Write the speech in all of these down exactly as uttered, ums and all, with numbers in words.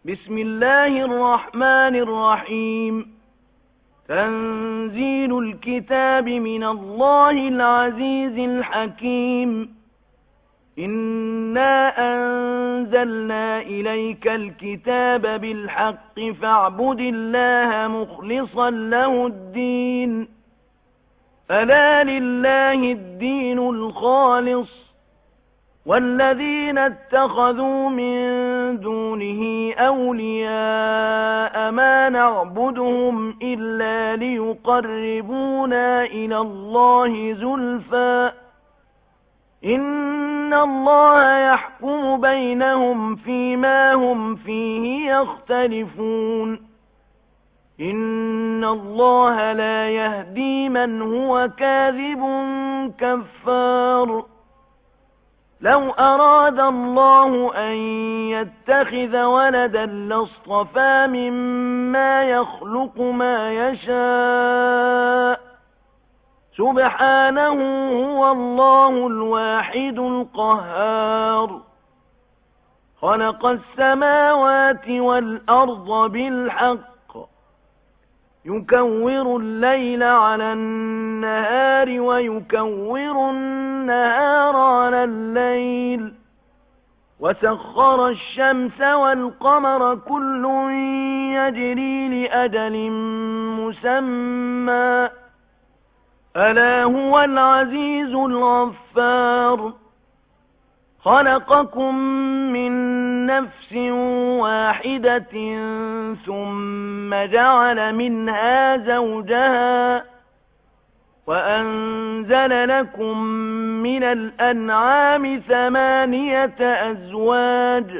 بسم الله الرحمن الرحيم. تنزيل الكتاب من الله العزيز الحكيم. إنا أنزلنا إليك الكتاب بالحق فاعبد الله مخلصا له الدين. ألا لله الدين الخالص، والذين اتخذوا من دونه أولياء ما نعبدهم إلا ليقربونا إلى الله زلفى إن الله يحكم بينهم فيما هم فيه يختلفون. إن الله لا يهدي من هو كاذب كفار. لو أراد الله أن يتخذ ولدا لاصطفى مما يخلق ما يشاء، سبحانه هو الله الواحد القهار. خلق السماوات والأرض بالحق، يكور الليل على النهار ويكور النهار على الليل، وسخر الشمس والقمر كل يجري لأجل مسمى، ألا هو العزيز الغفار. خلقكم من نفس واحدة ثم جعل منها زوجها وأنزل لكم من الأنعام ثمانية أزواج،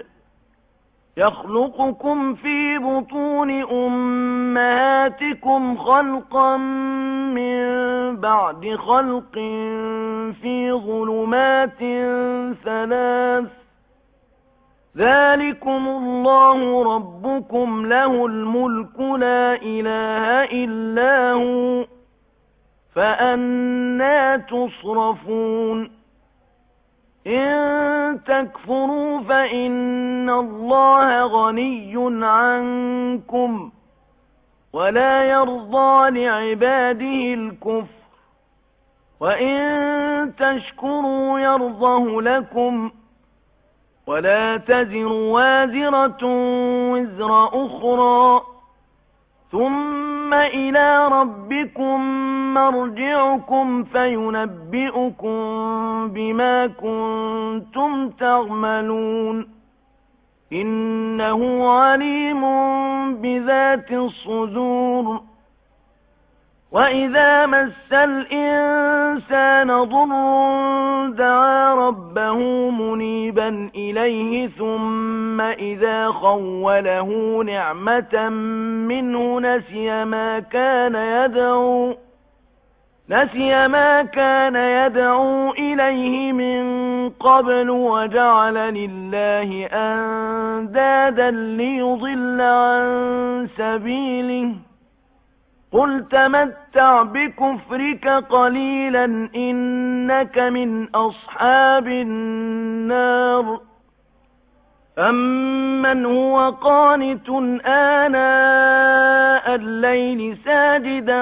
يخلقكم في بطون أمهاتكم خلقا من بعد خلق في ظلمات ثلاث، ذلكم الله ربكم له الملك لا إله إلا هو، فأنى تصرفون. إن تكفروا فإن الله غني عنكم ولا يرضى لعباده الكفر، وإن تشكروا يرضه لكم، ولا تزر وازرة وزر أخرى، ثم إلى ربكم مرجعكم فينبئكم بما كنتم تعملون. إنه عليم بذات الصدور. وإذا مس الإنسان ضر دعا ربه منيبا إليه ثم إذا خوله نعمة منه نسي ما كان يدعو نسي ما كان يدعو إليه من قبل وجعل لله أندادا ليضل عن سبيله. قل تمتع بكفرك قليلا إنك من أصحاب النار. أمن هو قانت آناء الليل ساجدا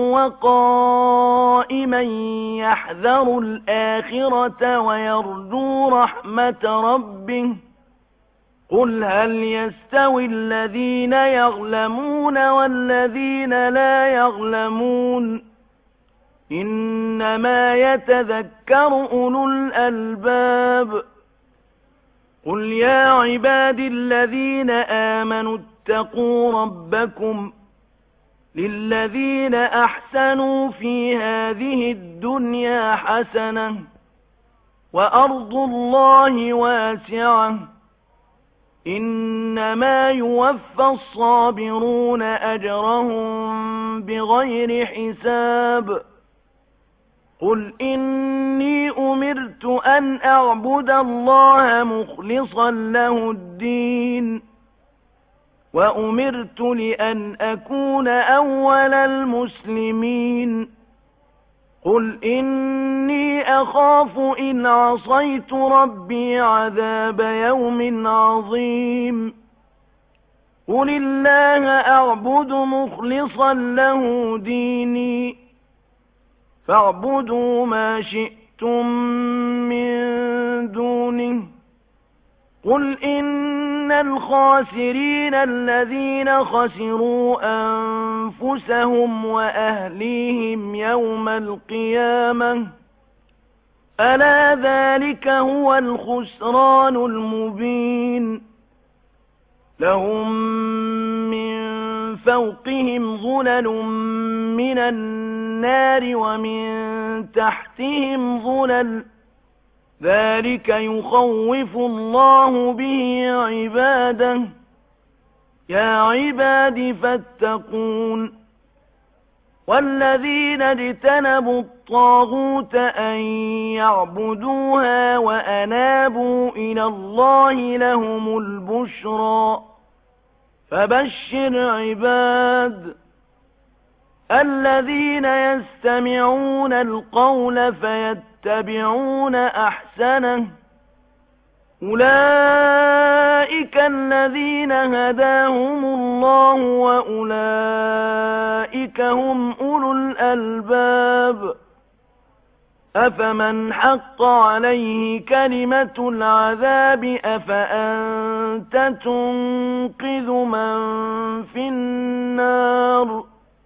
وقائما يحذر الآخرة ويرجو رحمة ربه، قل هل يستوي الذين يعلمون والذين لا يعلمون، إنما يتذكر أولو الألباب. قل يا عبادي الذين آمنوا اتقوا ربكم للذين أحسنوا في هذه الدنيا حسنة وأرض الله واسعة، إنما يوفى الصابرون أجرهم بغير حساب. قل إني أمرت أن أعبد الله مخلصا له الدين، وأمرت لأن أكون أول المسلمين. قل إني أخاف إن عصيت ربي عذاب يوم عظيم. قل الله أعبد مخلصا له ديني فاعبدوا ما شئتم من دونه قل إن الخاسرين الذين خسروا أنفسهم وأهليهم يوم القيامة ألا ذلك هو الخسران المبين لهم من فوقهم ظلل من النار ومن تحتهم ظلل ذلك يخوف الله به عباده يا عباد فاتقون والذين اجتنبوا الطاغوت أن يعبدوها وأنابوا إلى الله لهم البشرى فبشر عباد الذين يستمعون القول فيتبعون أحسنه أولئك الذين هداهم الله وأولئك هم أولو الألباب أفمن حق عليه كلمة العذاب أفأنت تنقذ من في النار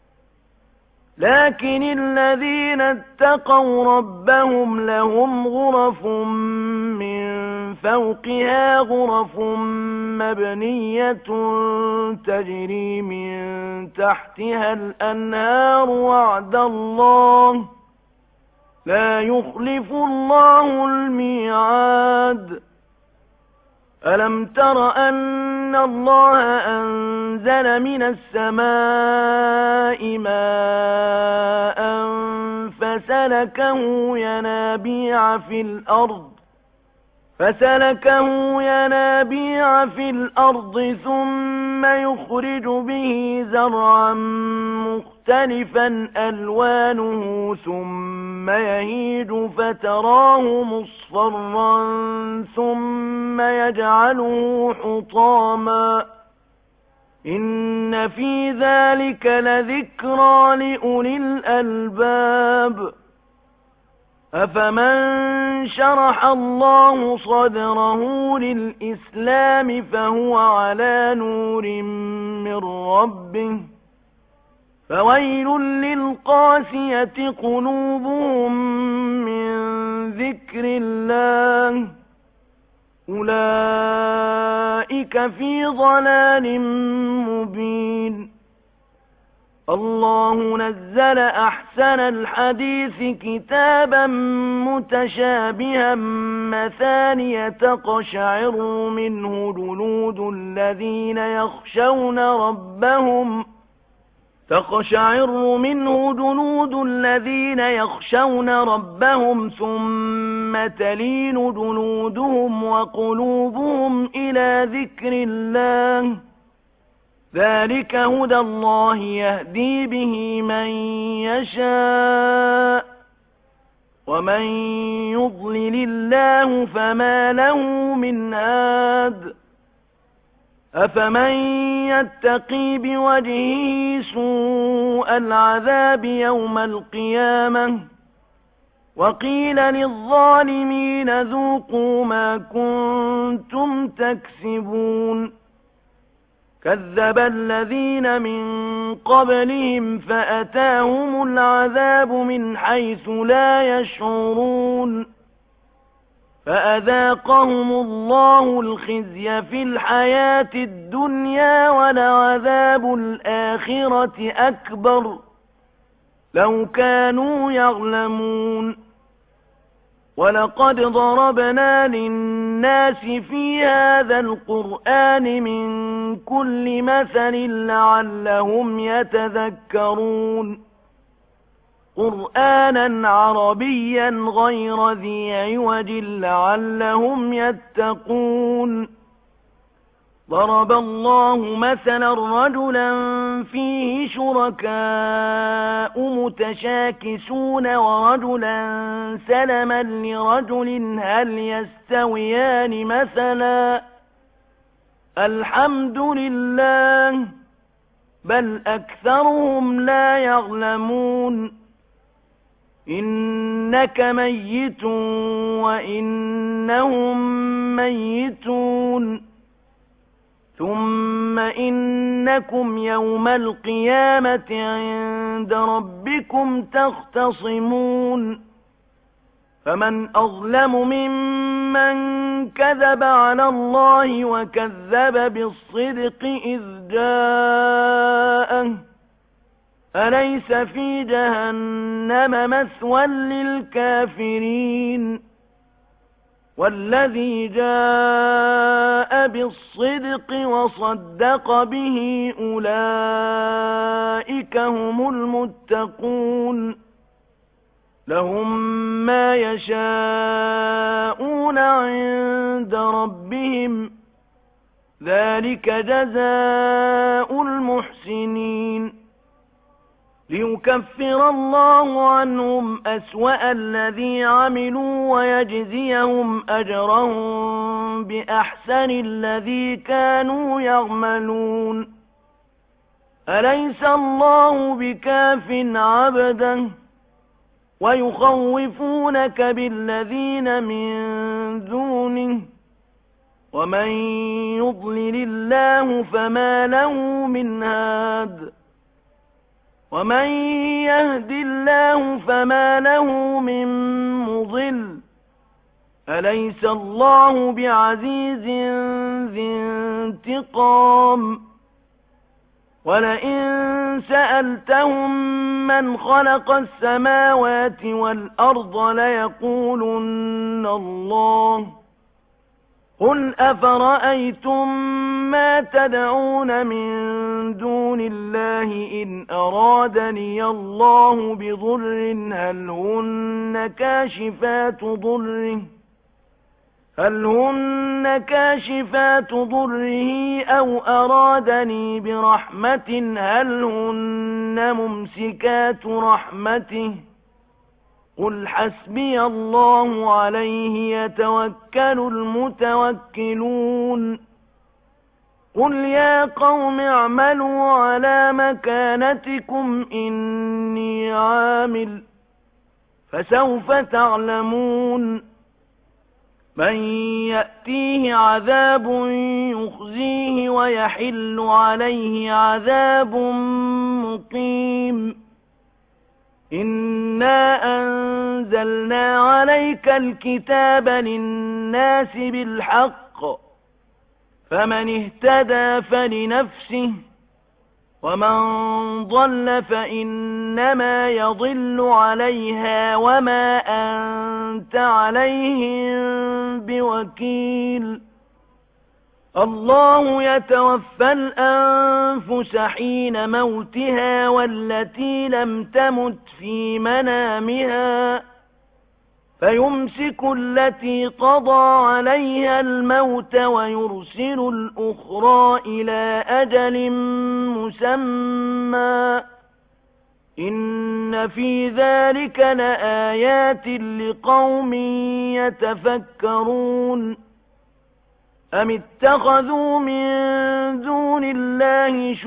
لكن الذين اتقوا ربهم لهم غرف من فوقها غرف مبنية تجري من تحتها الأنهار وعد الله لا يخلف الله الميعاد ألم تر أن الله أنزل من السماء ماء فسلكه ينابيع في الأرض فسلكه ينابيع في الأرض ثم يخرج به زرعا مختلفا ألوانه ثم يهيج فتراه مصفرا ثم يجعله حطاما إن في ذلك لذكرى لأولي الألباب أفمن شرح الله صدره للإسلام فهو على نور من ربه فويل للقاسية قلوبهم من ذكر الله أولئك في ضلال مبين الله نزل أحسن الحديث كتابا متشابها مثانية تقشعر منه جلود الذين يخشون ربهم تقشعر منه جلود الذين يخشون ربهم ثم تلين جلودهم وقلوبهم إلى ذكر الله ذلك هدى الله يهدي به من يشاء ومن يضلل الله فما له من هاد أفمن يتقي بوجهه سوء العذاب يوم القيامة وقيل للظالمين ذوقوا ما كنتم تكسبون كذب الذين من قبلهم فأتاهم العذاب من حيث لا يشعرون فأذاقهم الله الخزي في الحياة الدنيا ولعذاب الآخرة أكبر لو كانوا يعلمون ولقد ضربنا للناس في هذا القرآن من كل مثل لعلهم يتذكرون قرآنا عربيا غير ذي عوج لعلهم يتقون ضرب الله مثلا رجلا فيه شركاء متشاكسون ورجلا سلما لرجل هل يستويان مثلا الحمد لله بل أكثرهم لا يعلمون إنك ميت وإنهم ميتون ثم إنكم يوم القيامة عند ربكم تختصمون فمن أظلم ممن كذب على الله وكذب بالصدق إذ جاءه أليس في جهنم مثوى للكافرين والذي جاء بالصدق وصدق به أولئك هم المتقون لهم ما يشاءون عند ربهم ذلك جزاء المحسنين ليكفر الله عنهم أسوأ الذي عملوا ويجزيهم أجرهم بأحسن الذي كانوا يعملون أليس الله بكاف عبدا ويخوفونك بالذين من دونه ومن يضلل الله فما له من هاد ومن يهد الله فما له من مضل أليس الله بعزيز ذي انتقام ولئن سألتهم من خلق السماوات والأرض ليقولن الله قل أفرأيتم ما تدعون من دون الله إن أرادني الله بضر هل هن كاشفات ضره هل هن كاشفات ضره أو أرادني برحمة هل هن ممسكات رحمته قل حسبي الله عليه يتوكل المتوكلون قل يا قوم اعملوا على مكانتكم إني عامل فسوف تعلمون من يأتيه عذاب يخزيه ويحل عليه عذاب مقيم إنا أنزلنا عليك الكتاب للناس بالحق فمن اهتدى فلنفسه ومن ضل فإنما يضل عليها وما أنت عليهم بوكيل الله يتوفى الأنفس حين موتها والتي لم تمت في منامها فيمسك التي قضى عليها الموت ويرسل الأخرى إلى أجل مسمى إن في ذلك لآيات لقوم يتفكرون أم اتخذوا من دون الله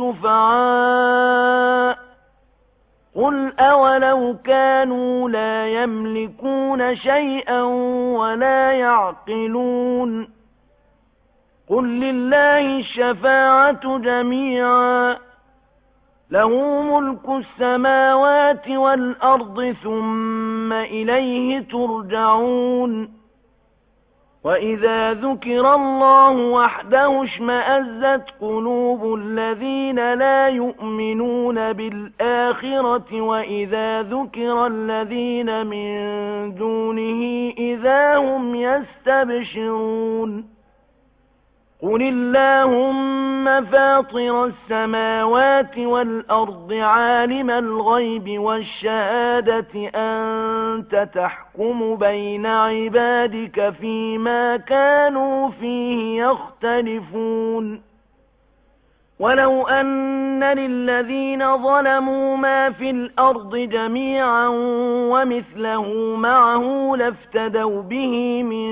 شفعاء قل أولو كانوا لا يملكون شيئا ولا يعقلون قل لله الشفاعة جميعا له ملك السماوات والأرض ثم إليه ترجعون وإذا ذكر الله وحده اشمأزت قلوب الذين لا يؤمنون بالآخرة وإذا ذكر الذين من دونه إذا هم يستبشرون قل اللهم فاطر السماوات والأرض عالم الغيب والشهادة أنت تحكم بين عبادك فيما كانوا فيه يختلفون ولو أن للذين ظلموا ما في الأرض جميعا ومثله معه لافتدوا به من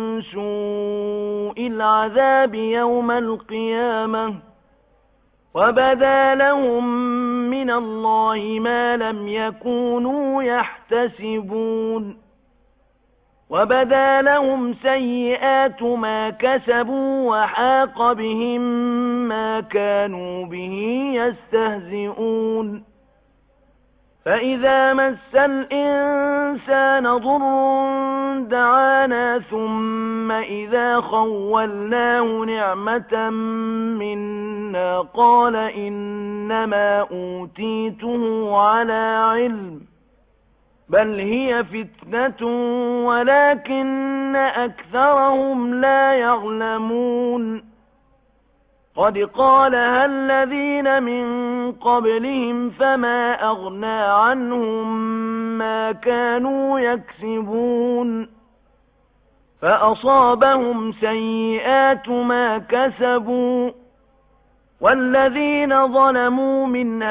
سوء العذاب يوم القيامة وبدا لهم من الله ما لم يكونوا يحتسبون وبدا لهم سيئات ما كسبوا وحاق بهم ما كانوا به يستهزئون فإذا مس الإنسان ضر دعانا ثم إذا خولناه نعمة منا قال إنما أوتيته على علم بل هي فتنة ولكن أكثرهم لا يعلمون قد قالها الذين من قبلهم فما أغنى عنهم ما كانوا يكسبون فأصابهم سيئات ما كسبوا والذين ظلموا من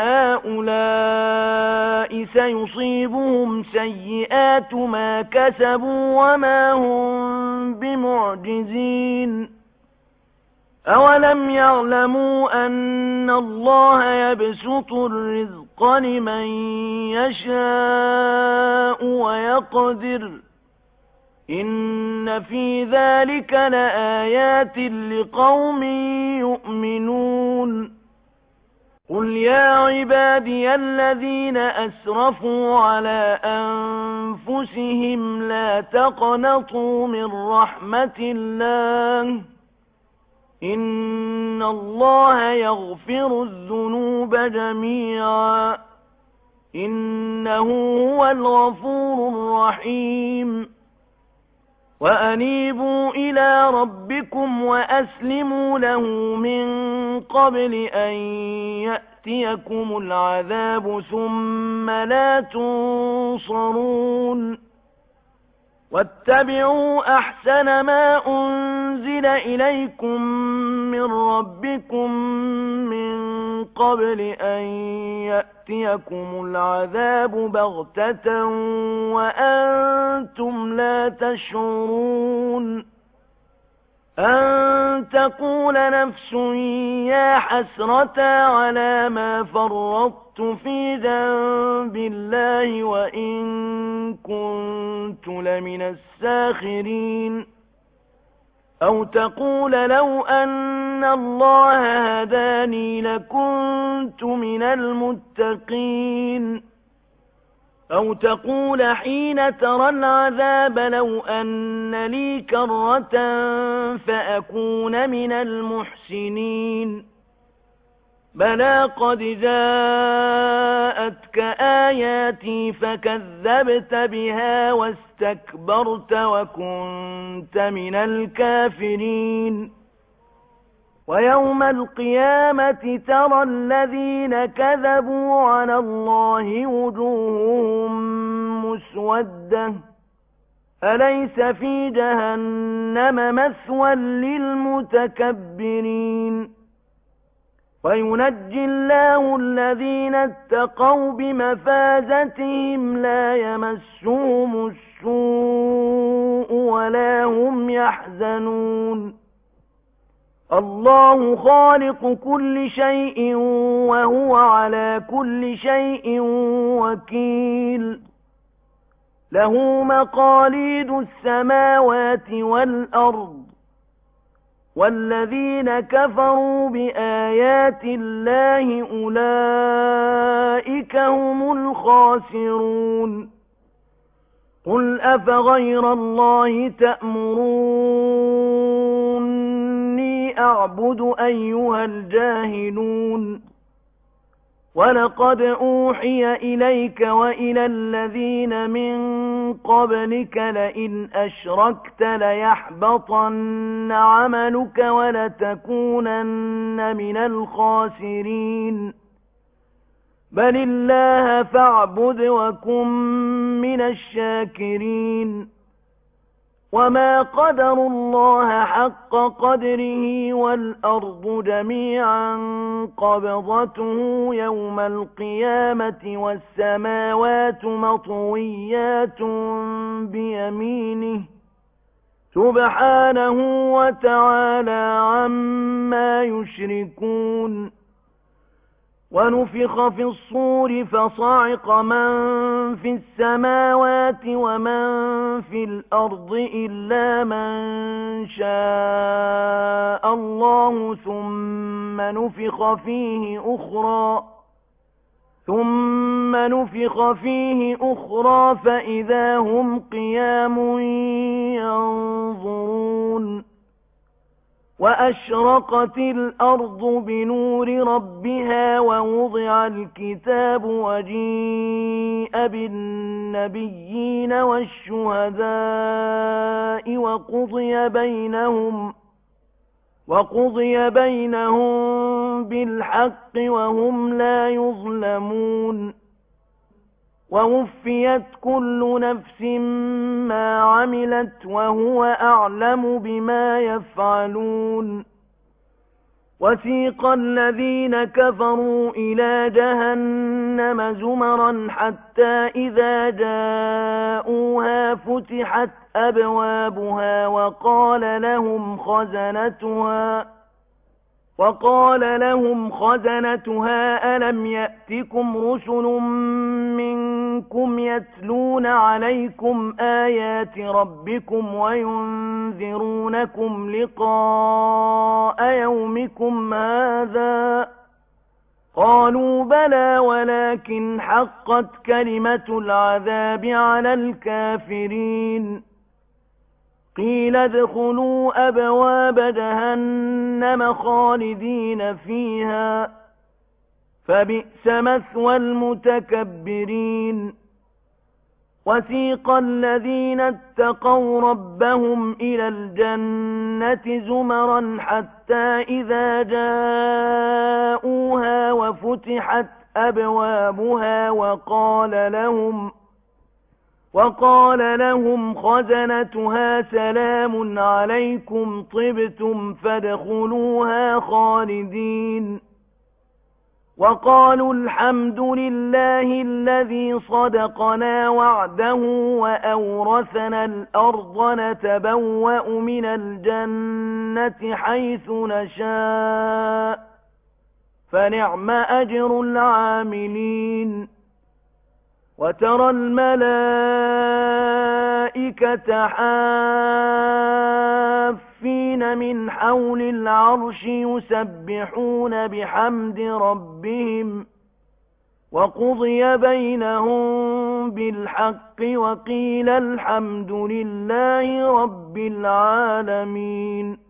هؤلاء سيصيبهم سيئات ما كسبوا وما هم بمعجزين أولم يعلموا أن الله يبسط الرزق لمن يشاء ويقدر إن في ذلك لآيات لقوم يؤمنون قل يا عبادي الذين أسرفوا على أنفسهم لا تقنطوا من رحمة الله إن الله يغفر الذنوب جميعا إنه هو الغفور الرحيم وأنيبوا إلى ربكم وأسلموا له من قبل أن يأتيكم العذاب ثم لا تنصرون واتبعوا أحسن ما أنزل إليكم من ربكم من قبل أن يأتيكم العذاب بغتة وأنتم لا تشعرون أن تقول نفس يا حسرة على ما فرطت في ذنب الله وإن كنت لمن الساخرين أو تقول لو أن الله هداني لكنت من المتقين أو تقول حين ترى العذاب لو أن لي كرة فأكون من المحسنين بلى قد جاءتك آياتي فكذبت بها واستكبرت وكنت من الكافرين ويوم القيامة ترى الذين كذبوا على الله وجوههم مسودة أليس في جهنم مثوى للمتكبرين وينجي الله الذين اتقوا بمفازتهم لا يمسهم السوء ولا هم يحزنون الله خالق كل شيء وهو على كل شيء وكيل له مقاليد السماوات والأرض والذين كفروا بآيات الله أولئك هم الخاسرون قل أفغير الله تأمروني أعبد أيها الجاهلون ولقد أوحي إليك وإلى الذين من قبلك لئن أشركت ليحبطن عملك ولتكونن من الخاسرين بل الله فاعبد وكن من الشاكرين وما قدروا الله حق قدره والأرض جميعا قبضته يوم القيامة والسماوات مطويات بيمينه سبحانه وتعالى عما يشركون ونفخ في الصور فصعق من في السماوات ومن في الأرض إلا من شاء الله ثم نفخ فيه أخرى ثم نفخ فيه أخرى فإذا هم قيام ينظرون وأشرقت الأرض بنور ربها ووضع الكتاب وجيء بالنبيين والشهداء وقضي بينهم وقضي بينهم بالحق وهم لا يظلمون ووفيت كل نفس ما عملت وهو أعلم بما يفعلون وسيق الذين كفروا إلى جهنم زمرا حتى إذا جاءوها فتحت أبوابها وقال لهم خزنتها وقال لهم خزنتها ألم يأتكم رسل منكم يتلون عليكم آيات ربكم وينذرونكم لقاء يومكم هذا قالوا بلى ولكن حقت كلمة العذاب على الكافرين قيل ادخلوا أبواب جهنم خالدين فيها فبئس مثوى المتكبرين وسيق الذين اتقوا ربهم إلى الجنة زمرا حتى إذا جاءوها وفتحت أبوابها وقال لهم وقال لهم خزنتها سلام عليكم طبتم فادخلوها خالدين وقالوا الحمد لله الذي صدقنا وعده وأورثنا الأرض نتبوأ من الجنة حيث نشاء فنعم أجر العاملين وترى الملائكة حافين من حول العرش يسبحون بحمد ربهم وقضي بينهم بالحق وقيل الحمد لله رب العالمين